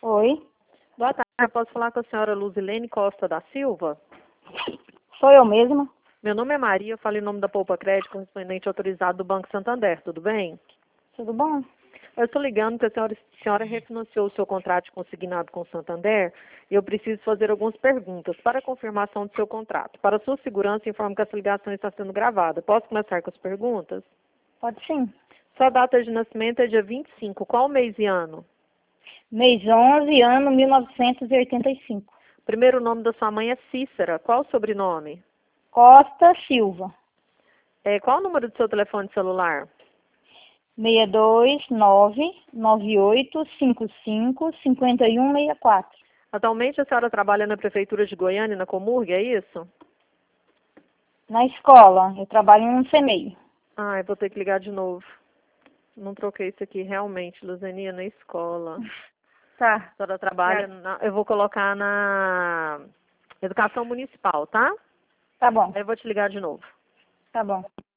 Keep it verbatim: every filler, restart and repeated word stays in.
Oi, Boa tarde, eu posso falar com a senhora Luzilene Costa da Silva? sou eu mesma. Meu nome é Maria, eu falo em nome da Poupa Crédito, correspondente autorizado do Banco Santander, tudo bem? Tudo bom? Eu estou ligando porque a senhora, a senhora refinanciou o seu contrato de consignado com o Santander e eu preciso fazer algumas perguntas para a confirmação do seu contrato. Para sua segurança, informo que essa ligação está sendo gravada. Posso começar com as perguntas? Pode sim. Sua data de nascimento é dia vinte e cinco, qual mês e ano? Mês onze, ano mil novecentos e oitenta e cinco. Primeiro nome da sua mãe é Cícera, qual o sobrenome? Costa Silva. É, qual o número do seu telefone celular? seis dois nove nove oito cinco cinco cinco um seis quatro. Atualmente a senhora trabalha na Prefeitura de Goiânia, na Comurg, é isso? Na escola, eu trabalho em um CEMEI. Ah, eu vou ter que ligar de novo. Não troquei isso aqui realmente, Luzenia, na escola. Tá. A senhora trabalha, na, eu vou colocar na Educação Municipal, tá? Tá bom, Aí eu vou te ligar de novo. tá bom.